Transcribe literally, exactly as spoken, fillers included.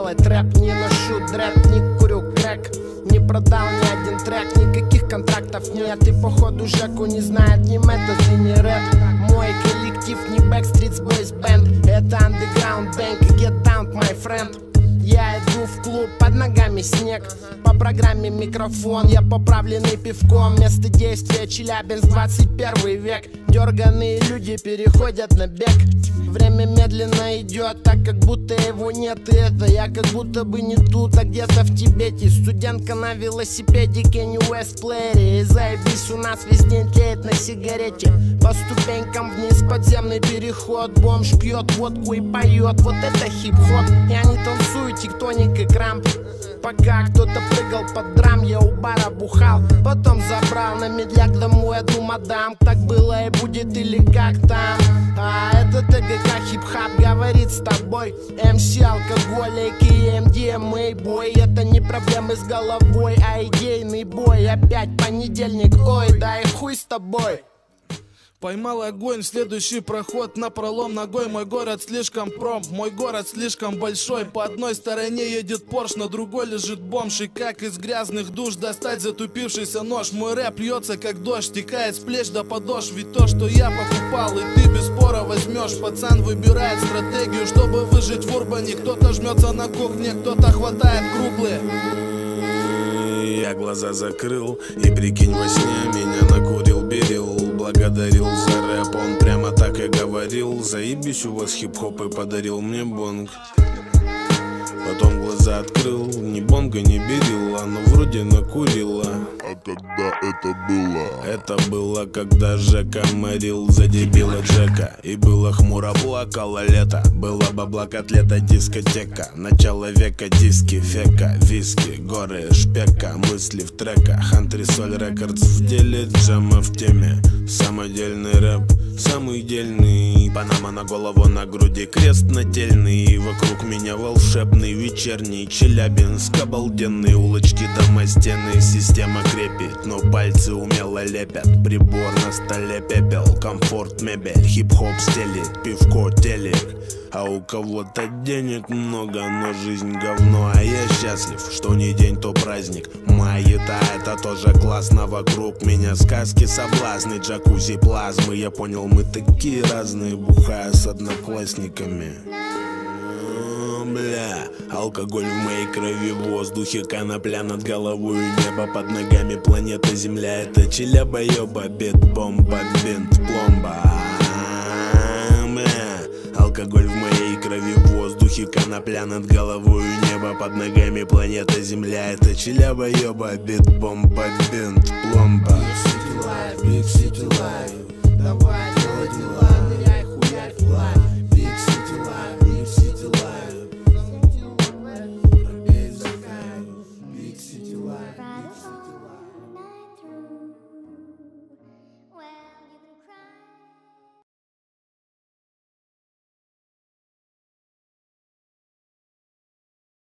делать рэп. Не ношу дрэп, не курю крэк, не продал ни один трек, никаких контрактов нет. И походу Жеку не знает ни метод и ни рэп. Мой коллектив не Backstreet Boys Band, это Underground Bank. Get down, my friend. Я иду в клуб, под ногами снег, по программе микрофон. Я поправленный пивком, место действия Челябинск, двадцать первый век. Дерганые люди переходят на бег. Время медленно идет, так как будто его нет. И это я как будто бы не тут, а где-то в Тибете. Студентка на велосипеде, Кенни Уэст плеере. И заебись, у нас весь день тлеет на сигарете. По ступенькам вниз подземный переход. Бомж пьет водку и поет, вот это хип-хоп. Я не танцую, тектоник и крамп. Пока кто-то прыгал под драм, я у бара бухал. Потом забрал на медляк домой одну мадам. Так было и будет или как там. А это ТГК хип-хап говорит с тобой. эм си, алкоголик и эм ди эм эй бой. Это не проблемы с головой, а идейный бой. Опять понедельник, ой, да и хуй с тобой. Поймал огонь, следующий проход на пролом ногой. Мой город слишком пром, мой город слишком большой. По одной стороне едет Порш, на другой лежит бомж. И как из грязных душ достать затупившийся нож? Мой рэп льется как дождь, стекает с плеч до подошв. Ведь то, что я покупал, и ты без спора возьмешь. Пацан выбирает стратегию, чтобы выжить в урбане. Кто-то жмется на кухне, кто-то хватает круглые. Я глаза закрыл, и прикинь, во сне меня накурил Берил. Благодарил за рэп, он прямо так и говорил: заебись, у вас хип-хоп, и подарил мне бонг. Потом глаза открыл, ни бонга, ни берила, но вроде накурила. А когда это было? Это было, когда Жека морил за дебила Джека. И было хмуро, плакало лето. Было бабла, котлета, дискотека. Начало века, диски, фека, виски, горы, шпека. Мысли в треках, Антресоль Рекордс в деле, джема в теме. Самодельный рэп, самый дельный. Панама на голову, на груди крест нательный. И вокруг меня волшебный вечерний Челябинск, обалденные улочки, дома, стены. Система крепит, но пальцы умело лепят. Прибор на столе, пепел, комфорт, мебель. Хип-хоп стелит, пивко, телек. А у кого-то денег много, но жизнь говно. А я счастлив, что не день, то праздник. Май-еда, это тоже классно. Вокруг меня сказки, соблазны, джакузи, плазмы. Я понял, мы такие разные, бухая с одноклассниками. Бля, алкоголь в моей крови, в воздухе конопля над головой, небо под ногами, планета Земля. Это Челяба, ёба, бит, бомба, бинт, пломба. Бля, алкоголь в моей крови, в воздухе конопля над головой, небо под ногами, планета Земля. Это Челяба, ёба, бит, бомба, бинт, пломба. Big City Life, Big City Life, давай делай дела.